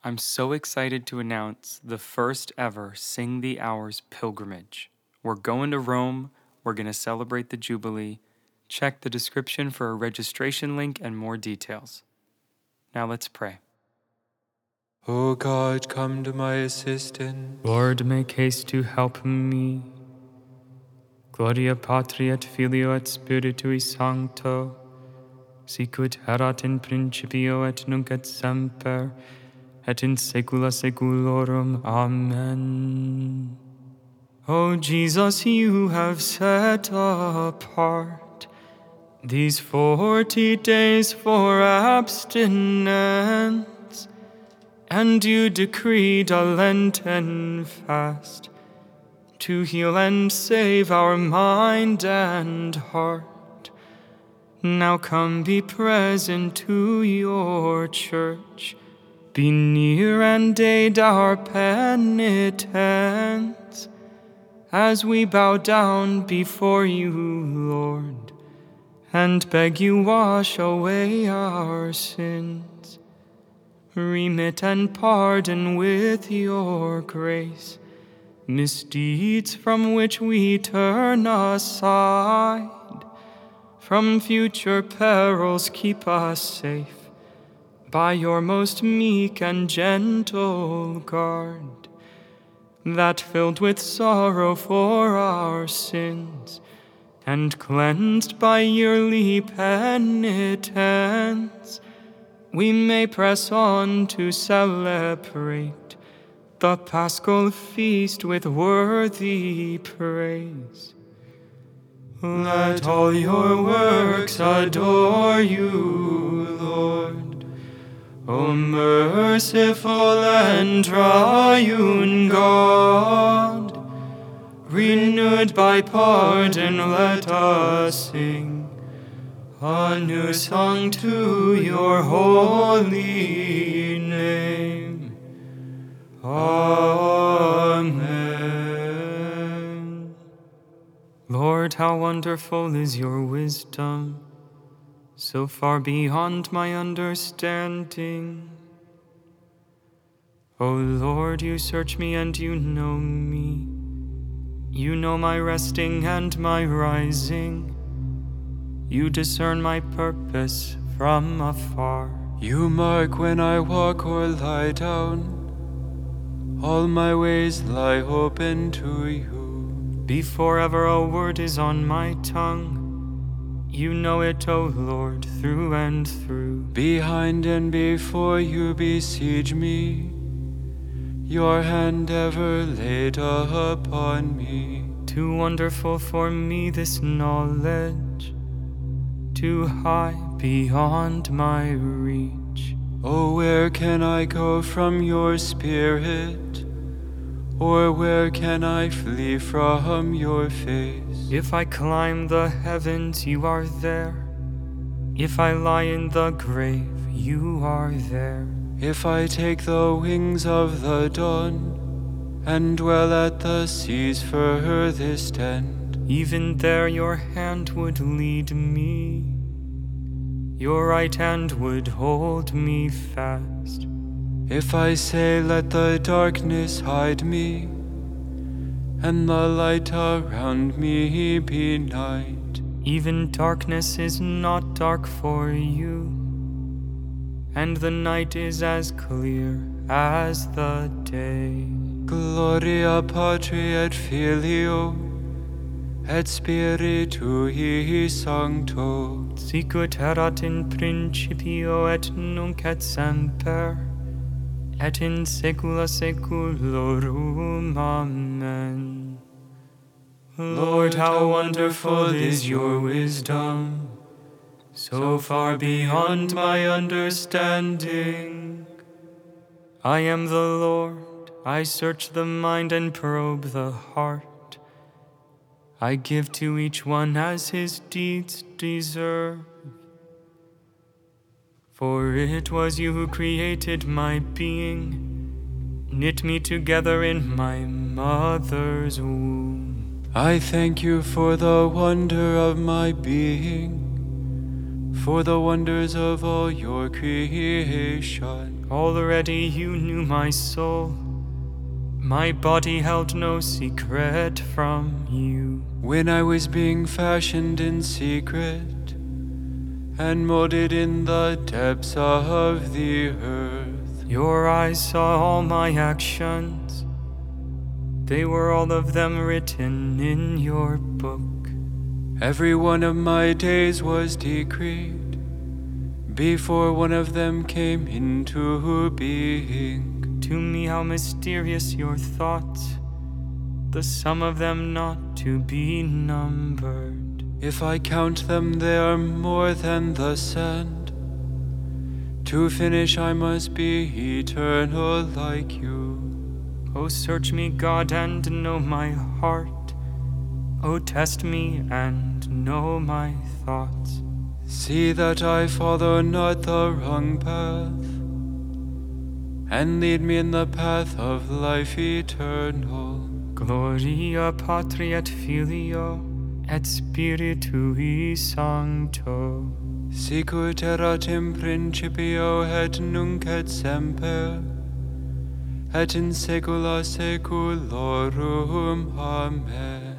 I'm so excited to announce the first ever Sing the Hours pilgrimage. We're going to Rome. We're going to celebrate the Jubilee. Check the description for a registration link and more details. Now let's pray. O God, come to my assistance. Lord, make haste to help me. Gloria Patri et Filio et Spiritui Sancto, sicut erat in principio et nunc et semper, et in saecula saeculorum. Amen. O Jesus, you have set apart these 40 days for abstinence, and you decreed a Lenten fast to heal and save our mind and heart. Now come, be present to your church. Be near and aid our penitence as we bow down before you, Lord, and beg you wash away our sins. Remit and pardon with your grace misdeeds from which we turn aside. From future perils keep us safe by your most meek and gentle guard, that filled with sorrow for our sins, and cleansed by yearly penitence, we may press on to celebrate the Paschal feast with worthy praise. Let all your works adore you, Lord. O merciful and triune God, renewed by pardon, let us sing a new song to your holy name. Amen. Lord, how wonderful is your wisdom, so far beyond my understanding. O Lord, you search me and you know me. You know my resting and my rising. You discern my purpose from afar. You mark when I walk or lie down. All my ways lie open to you. Before ever a word is on my tongue, you know it, O Lord, through and through. Behind and before you besiege me, your hand ever laid upon me. Too wonderful for me this knowledge, too high beyond my reach. Oh, where can I go from your spirit? Or where can I flee from your face? If I climb the heavens, you are there. If I lie in the grave, you are there. If I take the wings of the dawn and dwell at the sea's furthest end, even there your hand would lead me. Your right hand would hold me fast. If I say, let the darkness hide me, and the light around me be night, even darkness is not dark for you, and the night is as clear as the day. Gloria Patri et Filio et Spiritui Sancto, sicut erat in principio et nunc et semper, et in saecula saeculorum. Amen. Lord, how wonderful is your wisdom, so far beyond my understanding. I am the Lord, I search the mind and probe the heart. I give to each one as his deeds deserve. For it was you who created my being, knit me together in my mother's womb. I thank you for the wonder of my being, for the wonders of all your creation. Already you knew my soul. My body held no secret from you. When I was being fashioned in secret and molded in the depths of the earth, Your eyes saw all my actions. They were all of them written in your book. every one of my days was decreed before one of them came into being. To me, how mysterious your thoughts, the sum of them not to be numbered. If I count them, they are more than the sand. To finish, I must be eternal like you. Oh, search me, God, and know my heart. Oh, test me and know my thoughts. See that I follow not the wrong path, and lead me in the path of life eternal. Gloria Patri et Filio et Spiritui Sancto. Sicut erat in principio et nunc et semper, et in saecula saeculorum. Amen.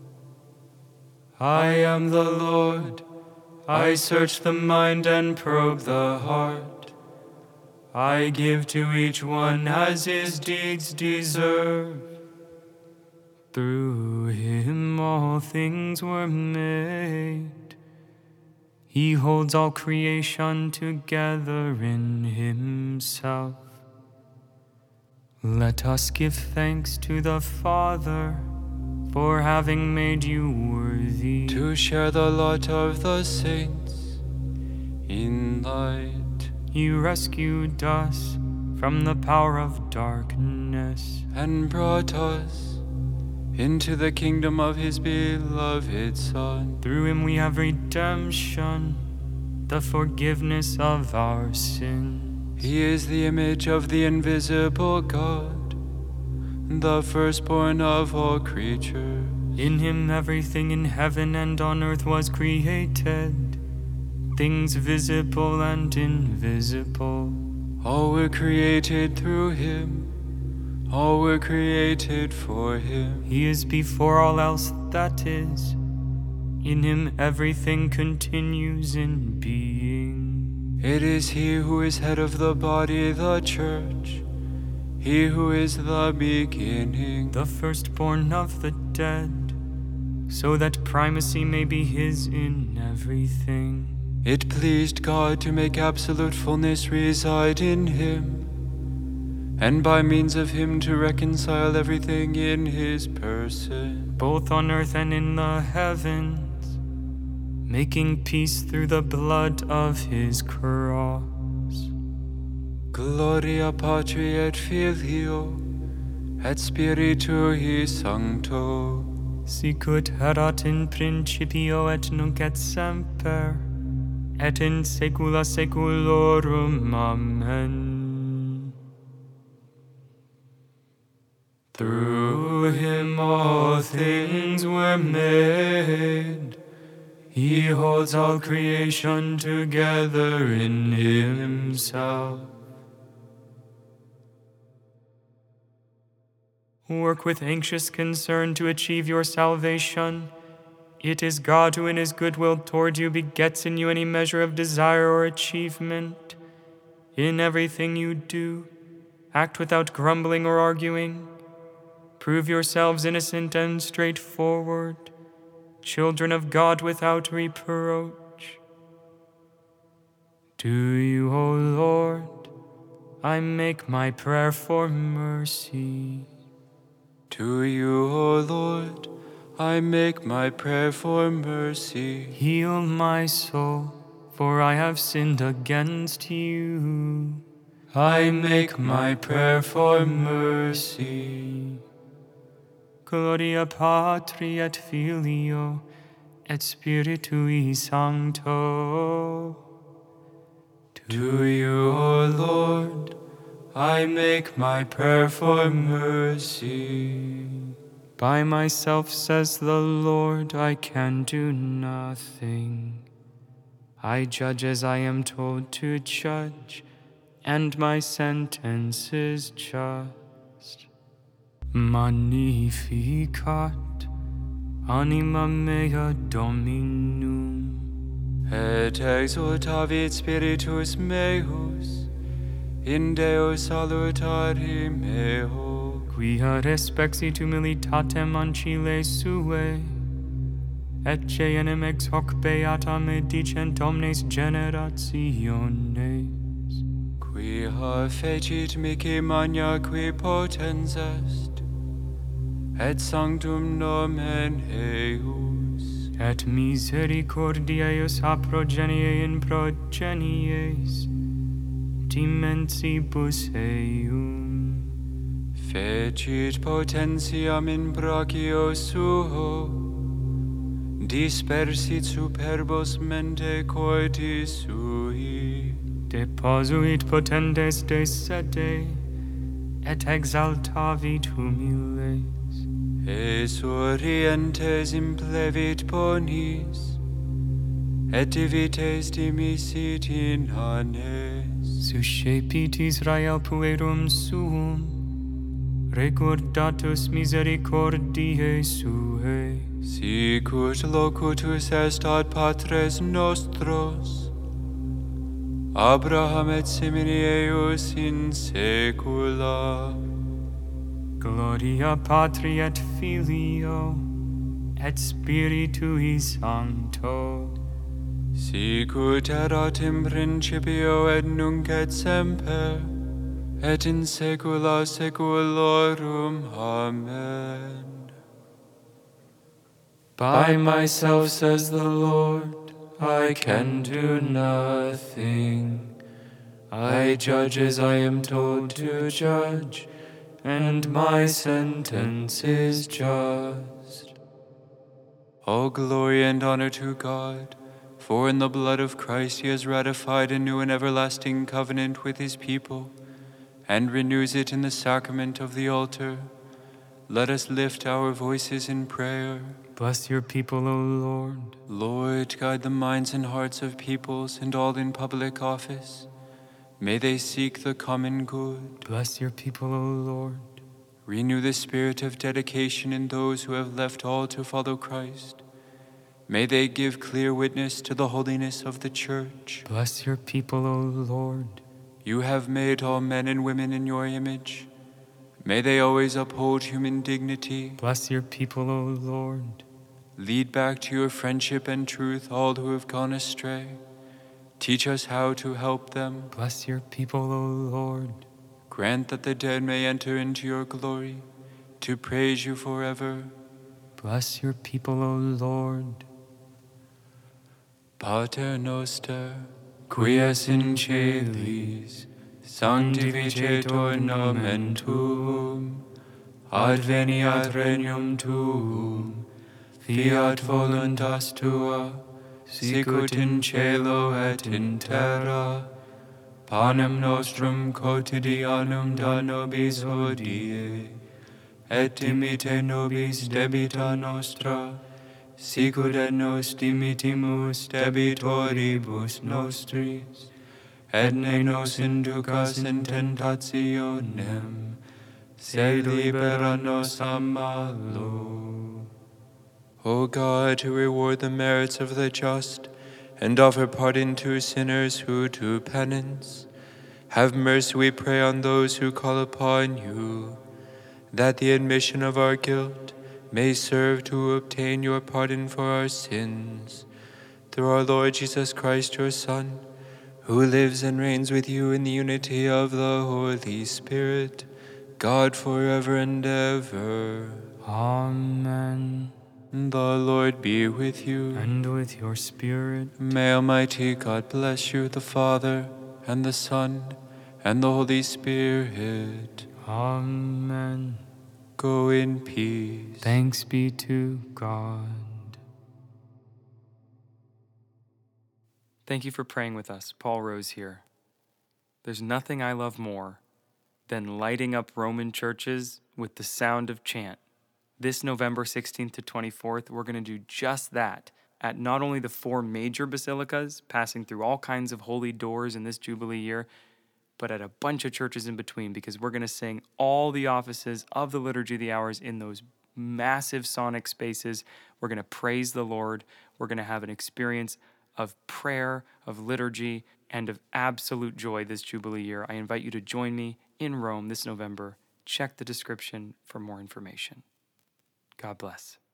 I am the Lord. I search the mind and probe the heart. I give to each one as his deeds deserve. Through him all things were made. He holds all creation together in himself. Let us give thanks to the Father for having made you worthy to share the lot of the saints in light. He rescued us from the power of darkness and brought us into the kingdom of his beloved Son. Through him we have redemption, the forgiveness of our sins. He is the image of the invisible God, the firstborn of all creatures. In him everything in heaven and on earth was created, things visible and invisible. All were created through him. All were created for him. He is before all else that is. In him everything continues in being. It is he who is head of the body, the church. He who is the beginning, the firstborn of the dead, so that primacy may be his in everything. It pleased God to make absolute fullness reside in him, and by means of him to reconcile everything in his person, both on earth and in the heavens, making peace through the blood of his cross. Gloria Patri et Filio et Spiritui Sancto. Sicut erat in principio et nunc et semper, et in saecula saeculorum. Amen. Through him all things were made. He holds all creation together in himself. Work with anxious concern to achieve your salvation. It is God who in his good will toward you begets in you any measure of desire or achievement. In everything you do, act without grumbling or arguing. Prove yourselves innocent and straightforward, children of God without reproach. To you, O Lord, I make my prayer for mercy. To you, O Lord, I make my prayer for mercy. Heal my soul, for I have sinned against you. I make my prayer for mercy. Gloria Patri et Filio et Spiritui Sancto. To you, O Lord, I make my prayer for mercy. By myself, says the Lord, I can do nothing. I judge as I am told to judge, and my sentence is just. Magnificat anima mea Dominum, Et exultavit spiritus meus, in Deo salutari meo, quia respexit humilitatem ancile suae, et enim ex hoc beata me dicent omnes generationes. quia fecit mihi magna qui potens est, et sanctum nomen eius, Et misericordia eius a progenie in progenies, dimensibus eium. fecit potentiam in brachio suo, dispersit superbos mente cordis sui, Deposuit potentes de sede, et exaltavit humiles. Esurientes implevit bonis, et divites dimisit in annes. Suscepit Israel puerum suum, recordatus misericordiae suae. Sicut locutus est ad patres nostros, Abraham et semini eius in saecula. Gloria Patri et Filio, et Spiritui Sancto, Sicut erat in principio et nunc et semper, et in saecula saeculorum. Amen. By myself, says the Lord, I can do nothing. I judge as I am told to judge, and my sentence is just. All glory and honor to God, for in the blood of Christ he has ratified a new and everlasting covenant with his people, and renews it in the sacrament of the altar. Let us lift our voices in prayer. Bless your people, O Lord. Lord, guide the minds and hearts of peoples and all in public office. May they seek the common good. Bless your people, O Lord. Renew the spirit of dedication in those who have left all to follow Christ. May they give clear witness to the holiness of the Church. Bless your people, O Lord. You have made all men and women in your image. May they always uphold human dignity. Bless your people, O Lord. Lead back to your friendship and truth all who have gone astray. Teach us how to help them. Bless your people, O Lord. Grant that the dead may enter into your glory, to praise you forever. Bless your people, O Lord. Pater noster, qui es in celis, sanctificetur nomen tuum, adveniat regnum tuum, fiat voluntas tua, sicut in cielo et in terra. Panem nostrum quotidianum da nobis hodie, et dimitte nobis debita nostra, sicut et nos dimittimus debitoribus nostris, et ne nos inducas in tentationem, sed libera nos a malo. O God, who reward the merits of the just, and offer pardon to sinners who do penance, have mercy, we pray, on those who call upon you, that the admission of our guilt may serve to obtain your pardon for our sins. Through our Lord Jesus Christ, your Son, who lives and reigns with you in the unity of the Holy Spirit, God forever and ever. Amen. The Lord be with you. And with your spirit. May Almighty God bless you, the Father, and the Son, and the Holy Spirit. Amen. Go in peace. Thanks be to God. Thank you for praying with us. Paul Rose here. There's nothing I love more than lighting up Roman churches with the sound of chant. This November 16th to 24th, we're going to do just that at not only the 4 major basilicas, passing through all kinds of holy doors in this Jubilee year, but at a bunch of churches in between, because we're going to sing all the offices of the Liturgy of the Hours in those massive sonic spaces. We're going to praise the Lord. We're going to have an experience of prayer, of liturgy, and of absolute joy this Jubilee year. I invite you to join me in Rome this November. Check the description for more information. God bless.